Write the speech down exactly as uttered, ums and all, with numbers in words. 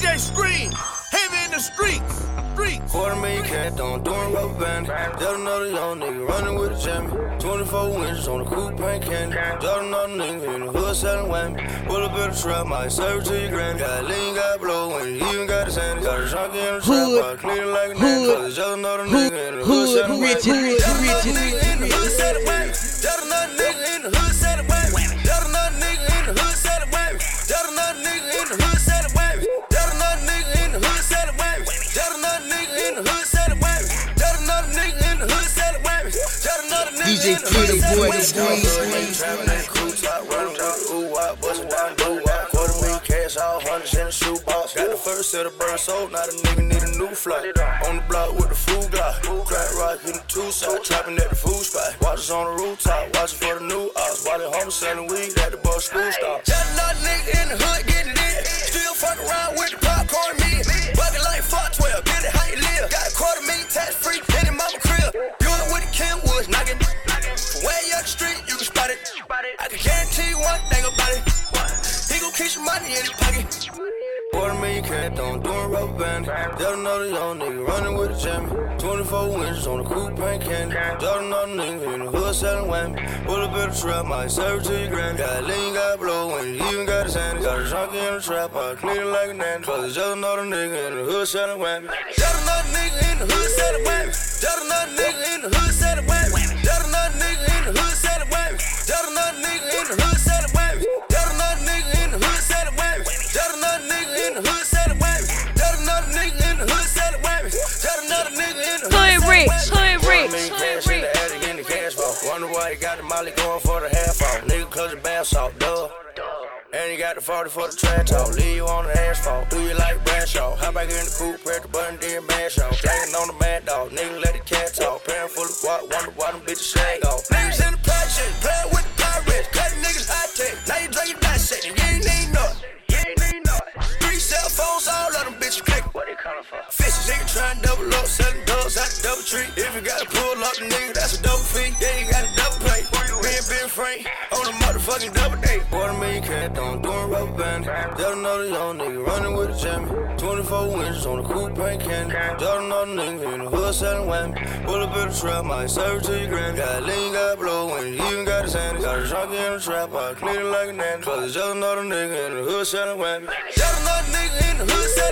J Scream, heavy in the streets. Streets. Quarter million cat on, doing rubber band. Just another young nigga running with a jammy. twenty-four inches on the coupe paint candy. Just another nigga in the hood selling whammy. Pull up in the trap, might serve it to your granny. Got lean, got blow, and he even got his handy. Got a chunky in the trap, I clean it like a nanny. Cause it's just another nigga in the hood selling whammy. Just another nigga in the hood selling whammy. Just another nigga in the hood selling whammy. Just another nigga in the hood selling whammy. Just another nigga in the hood selling whammy. Just another nigga in the hood selling whammy. Just another nigga in the hood selling whammy. Just another nigga in the hood selling whammy. Just another nigga D J Freedom Boy, the Scream. Trapping in the crew top, running with the ooh wop, bustin' down do wop. Quarter million cash, all hundreds in the shoebox. Got the first set of birds sold, now the nigga need a new flight. On the block with the food glock, crack rock in the two side, trapping at the food spot. Watchers on the rooftop, watching for the new ops. While they home selling weed at the bus school stop. Just another nigga in the hood getting it in. Still fuck around with the popcorn me. Bucket like fuck twelve, get it how you live. Got a quarter million tax free, in your mama crib. You it with the Kim Woods, knocking. From way up the street, you can spot it. I can guarantee you one thing about it. He gon' keep some money in his pocket. Quarter million cat on, doing rubber band. Just another young nigga running with a jammy. twenty-four inches on the coupe paint candy. Just another nigga in the hood selling whammy. Pull up in the trap, might serve it to your granny. Got lean, got blow, and he even got his handy. Got a chunky in the trap, I clean it like a nanny. Cause it's just another nigga in the hood selling whammy. Just another nigga in the hood selling whammy. Just another nigga in the hood selling whammy. Just another nigga in the hood selling whammy. Just another nigga in the hood selling whammy. Just another nigga in the hood selling whammy. Just another nigga in the hood selling whammy. Just another nigga in the hood selling whammy. Just another nigga in the hood selling whammy. Hood rich, hood rich, Cash in the attic in the cash vault. Wonder why he got the molly going for the half off. Nigga cause the bath salt, duh. And he got the forty for the trash talk. Leave you on the asphalt. Do you like Bradshaw? How about in the coupe, press the button, then mash off. Banging on the mad dog. Nigga let the cat talk. Parent full of guap. Wonder why them bitches shag off. Niggas in the pot shit. Playing with the pirates. Cutting niggas high tech. Now you drinking that shit. And you ain't need nothing. You ain't need nothing. Three cell phones, all of them bitches click. What they calling for? Fishes, nigga trying to double up. Selling dogs out the double tree. If you gotta pull up the nigga, that's a double fee. Yeah, you got a double play. Being Ben Frank on a motherfucking double date. Quarter million cat on, doing rubber band. Just another young nigga running with a jammy. twenty-four inches on the coupe paint candy. Just another nigga in the hood selling whammy. Pull up in the trap, might serve it to your granny. Got lean, got blow, and he even got his handy. Got a chunky in the trap, I clean it like a nanny. Cause it's just another nigga in the hood selling whammy. Just another nigga in the hood selling whammy.